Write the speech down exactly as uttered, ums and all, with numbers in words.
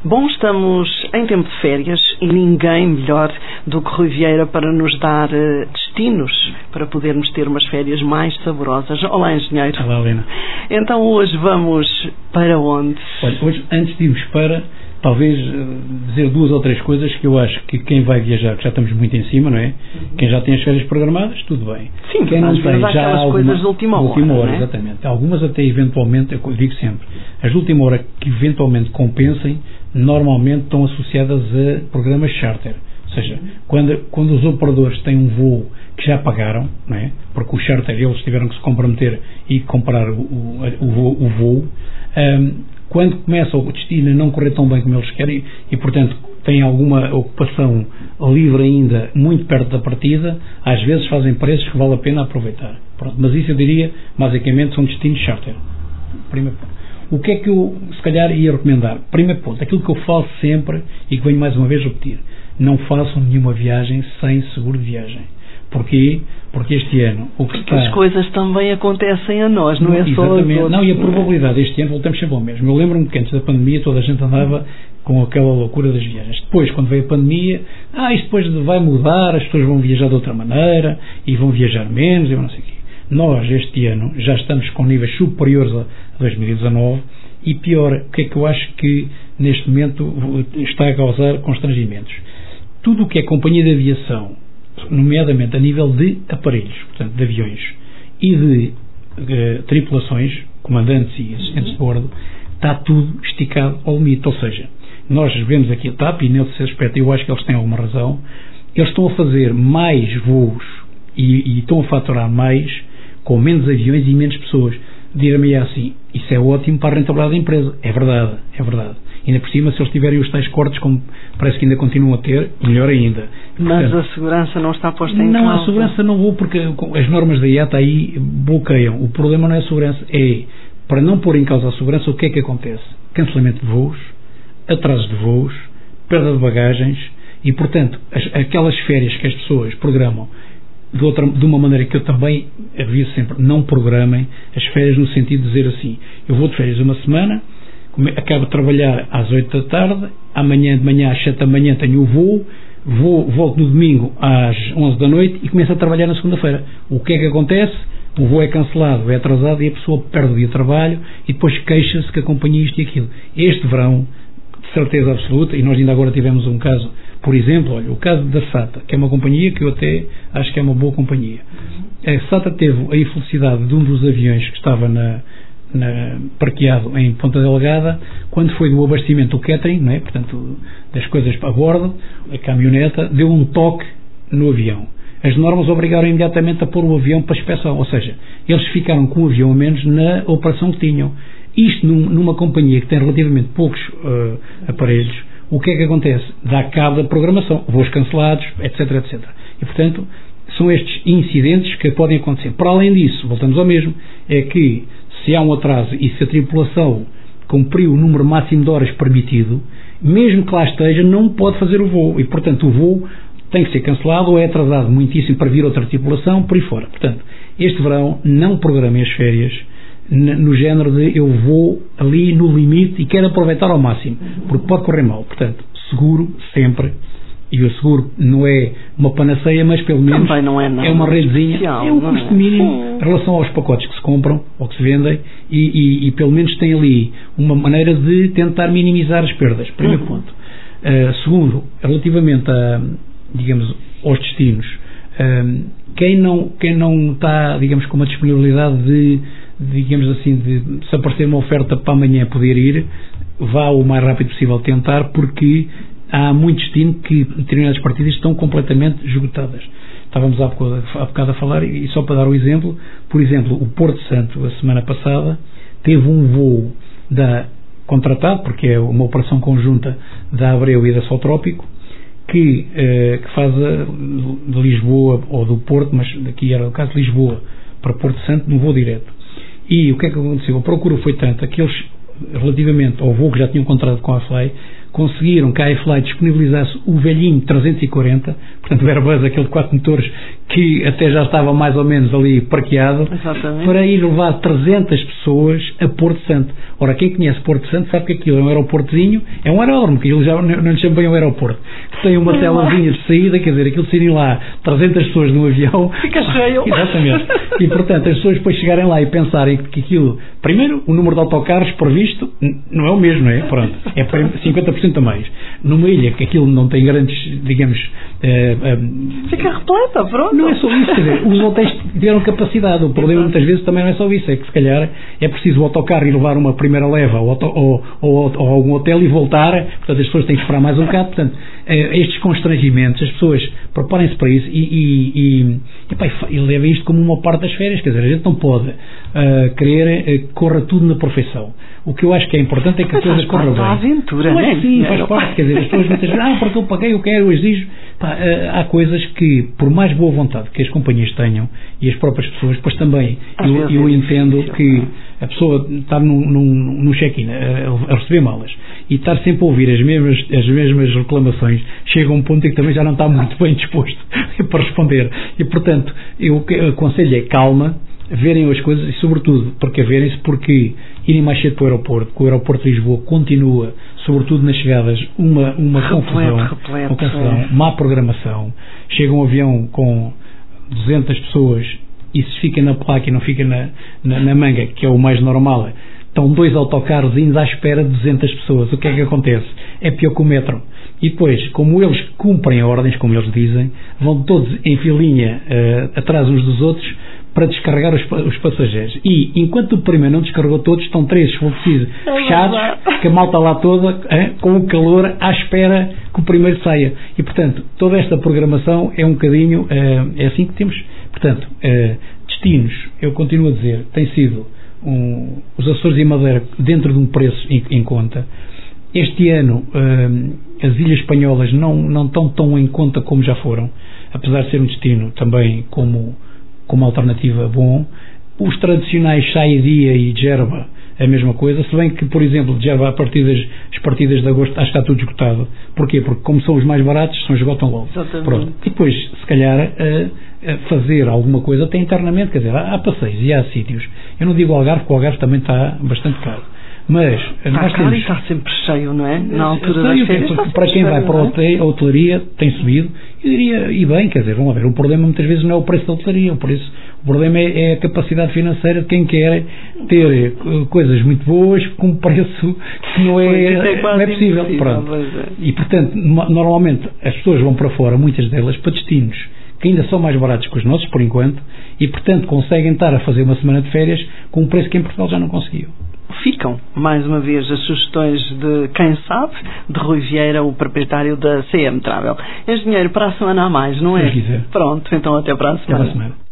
Bom, estamos em tempo de férias e ninguém melhor do que Rui Vieira para nos dar uh, destinos para podermos ter umas férias mais saborosas. Olá, engenheiro. Olá, Helena. Então hoje vamos para onde? Olha, hoje, antes de irmos para, talvez dizer duas ou três coisas que eu acho que quem vai viajar, que já estamos muito em cima, não é? Uhum. Quem já tem as férias programadas, tudo bem. Sim, quem não tem já já alguma, coisas de última hora, última hora, não é? Exatamente. Algumas até eventualmente, eu digo sempre, as de última hora que eventualmente compensem, normalmente estão associadas a programas charter. Ou seja, quando, quando os operadores têm um voo que já pagaram, não é? Porque o charter eles tiveram que se comprometer e comprar o, o, o voo, o voo um, quando começa o destino a não correr tão bem como eles querem e, portanto, têm alguma ocupação livre ainda muito perto da partida, às vezes fazem preços que vale a pena aproveitar. Pronto, mas isso eu diria, basicamente, são destinos charter. Primeiro ponto. O que é que eu, se calhar, ia recomendar? Primeiro ponto, aquilo que eu falo sempre e que venho mais uma vez repetir, não façam nenhuma viagem sem seguro de viagem. Porquê? Porque este ano o que está... As coisas também acontecem a nós, não, não é só a todos. Não, e a probabilidade deste ano, voltamos sempre ao mesmo. Eu lembro-me que antes da pandemia toda a gente andava com aquela loucura das viagens. Depois, quando veio a pandemia, ah, isto depois vai mudar, as pessoas vão viajar de outra maneira e vão viajar menos e não sei o quê. Nós, este ano, já estamos com níveis superiores a dois mil e dezanove e pior, o que é que eu acho que neste momento está a causar constrangimentos? Tudo o que é companhia de aviação, nomeadamente a nível de aparelhos, portanto, de aviões e de uh, tripulações, comandantes e assistentes de bordo, está tudo esticado ao limite. Ou seja, nós vemos aqui a TAP e nesse aspecto eu acho que eles têm alguma razão, eles estão a fazer mais voos e, e estão a faturar mais com menos aviões e menos pessoas. Dir-me assim, isso é ótimo para a rentabilidade da empresa. É verdade, é verdade. Ainda por cima, se eles tiverem os tais cortes, como parece que ainda continuam a ter, melhor ainda. Mas Portanto, a segurança não está posta em Não, causa. a segurança não vou, porque as normas da I A T A aí bloqueiam. O problema não é a segurança, é, para não pôr em causa a segurança, o que é que acontece? Cancelamento de voos, atrasos de voos, perda de bagagens e, portanto, as, aquelas férias que as pessoas programam de, outra, de uma maneira que eu também aviso sempre, não programem as férias no sentido de dizer assim, eu vou de férias uma semana, acabo de trabalhar às oito da tarde, amanhã de manhã às sete da manhã tenho o voo, vou, volto no domingo às onze da noite e começo a trabalhar na segunda-feira. O que é que acontece? O voo é cancelado, é atrasado e a pessoa perde o dia de trabalho e depois queixa-se que a companhia isto e aquilo. Este verão, de certeza absoluta, e nós ainda agora tivemos um caso, por exemplo, olha, o caso da SATA, que é uma companhia que eu até acho que é uma boa companhia. A SATA teve a infelicidade de um dos aviões que estava na Na, parqueado em Ponta Delgada, quando foi do abastecimento do catering, não é? Portanto, das coisas para bordo, a caminhoneta deu um toque no avião. As normas obrigaram imediatamente a pôr o avião para inspeção, ou seja, eles ficaram com o avião a menos na operação que tinham. Isto num, numa companhia que tem relativamente poucos uh, aparelhos, o que é que acontece? Dá cabo da programação, voos cancelados, etc, etcétera. E, portanto, são estes incidentes que podem acontecer. Para além disso, voltamos ao mesmo, é que se há um atraso e se a tripulação cumpriu o número máximo de horas permitido, mesmo que lá esteja, não pode fazer o voo. E, portanto, o voo tem que ser cancelado ou é atrasado muitíssimo para vir outra tripulação, por aí fora. Portanto, este verão não programem as férias no género de eu vou ali no limite e quero aproveitar ao máximo, porque pode correr mal. Portanto, seguro sempre. E o seguro não é uma panaceia, mas pelo menos não é, nada é uma redezinha, especial, é um custo mínimo em relação aos pacotes que se compram ou que se vendem e, e, e pelo menos tem ali uma maneira de tentar minimizar as perdas. Primeiro uhum. ponto. Uh, segundo, relativamente a, digamos, aos destinos, uh, quem, não, quem não está, digamos, com uma disponibilidade de, digamos assim, de se aparecer uma oferta para amanhã poder ir, vá o mais rápido possível tentar, porque há muito destino que determinadas partidas estão completamente esgotadas. Estávamos há bocado, há bocado a falar, e só para dar um exemplo, por exemplo, o Porto Santo, a semana passada, teve um voo da, contratado, porque é uma operação conjunta da Abreu e da Soltrópico, que, eh, que faz a, de Lisboa, ou do Porto, mas aqui era o caso de Lisboa, para Porto Santo, num voo direto. E o que é que aconteceu? A procura foi tanta que eles, relativamente ao voo que já tinham contratado com a Fly, conseguiram que a iFly disponibilizasse o velhinho trezentos e quarenta, portanto o Airbus, aquele de quatro motores que até já estava mais ou menos ali parqueado, exatamente, para ir levar trezentas pessoas a Porto Santo. Ora, quem conhece Porto Santo sabe que aquilo é um aeroportozinho, é um aeródromo, que aquilo já não, não lhe chama bem um aeroporto, que tem uma celazinha de saída, quer dizer, aquilo saírem lá trezentas pessoas num avião, fica cheio. Exatamente. E portanto, as pessoas depois chegarem lá e pensarem que aquilo, primeiro, o número de autocarros previsto não é o mesmo, não é? Pronto, é cinquenta por cento a mais. Numa ilha que aquilo não tem grandes, digamos, eh, eh, fica repleta, pronto. Não é só isso, quer dizer, os hotéis tiveram capacidade. O problema muitas vezes também não é só isso, é que se calhar é preciso o autocarro ir levar uma primeira leva ao, auto, ou, ou, ou algum hotel e voltar, portanto as pessoas têm que esperar mais um bocado, portanto estes constrangimentos, as pessoas preparem-se para isso e, e, e, e, pá, e levem isto como uma parte das férias, quer dizer, a gente não pode uh, querer uh, corra tudo na perfeição. O que eu acho que é importante é que a coisa corra bem. Faz parte da aventura, não é? Sim, faz não. parte, quer dizer, as pessoas muitas vezes, ah, porque eu paguei, eu quero, eu exijo. Pá, uh, há coisas que, por mais boa vontade que as companhias tenham e as próprias pessoas, depois também eu, eu entendo que a pessoa estar num, num, num check-in a, a receber malas e estar sempre a ouvir as mesmas, as mesmas reclamações, chega a um ponto em que também já não está muito bem disposto para responder. E, portanto, eu, o que aconselho é calma, verem as coisas e, sobretudo, precaverem-se, porque irem mais cedo para o aeroporto, que o aeroporto de Lisboa continua, sobretudo nas chegadas, uma, uma repleto, confusão, repleto, uma confusão, é. má programação. Chega um avião com duzentas pessoas e se fica na placa e não fica na, na, na manga, que é o mais normal, estão dois autocarros indo à espera de duzentas pessoas. O que é que acontece? É pior que o metro. E depois, como eles cumprem ordens, como eles dizem, vão todos em filinha uh, atrás uns dos outros para descarregar os, os passageiros. E, enquanto o primeiro não descarregou todos, estão três, se for preciso, fechados, que a malta lá toda, eh, com o calor, à espera que o primeiro saia. E, portanto, toda esta programação é um bocadinho, eh, é assim que temos. Portanto, eh, destinos, eu continuo a dizer, tem sido um, os Açores e Madeira dentro de um preço em, em conta. Este ano, eh, as Ilhas Espanholas não, não estão tão em conta como já foram, apesar de ser um destino também como como alternativa bom. Os tradicionais Saidia e Djerba, a mesma coisa, se bem que, por exemplo, Djerba, a partir das as partidas de agosto, acho que está tudo esgotado. Porquê? Porque como são os mais baratos, são esgotam logo. Pronto. E depois, se calhar, a, a fazer alguma coisa até internamente, quer dizer, há, há passeios e há sítios. Eu não digo Algarve, porque o Algarve também está bastante caro. Mas está nós caro temos... e está sempre cheio, não é? Na altura sei, das férias, porque para quem vai para a hotelaria, a hotelaria tem subido, eu diria, e bem, quer dizer, vamos ver, o problema muitas vezes não é o preço da hotelaria, o, preço, o problema é, é a capacidade financeira de quem quer ter uh, coisas muito boas com um preço que não é, é, não é possível. Pronto. É. E, portanto, normalmente as pessoas vão para fora, muitas delas, para destinos que ainda são mais baratos que os nossos, por enquanto, e, portanto, conseguem estar a fazer uma semana de férias com um preço que em Portugal já não conseguiu. Ficam, mais uma vez, as sugestões de quem sabe, de Rui Vieira, o proprietário da C M Travel. Engenheiro, para a semana a mais, não é? Se quiser. Pronto, então até para a semana. Até para a semana.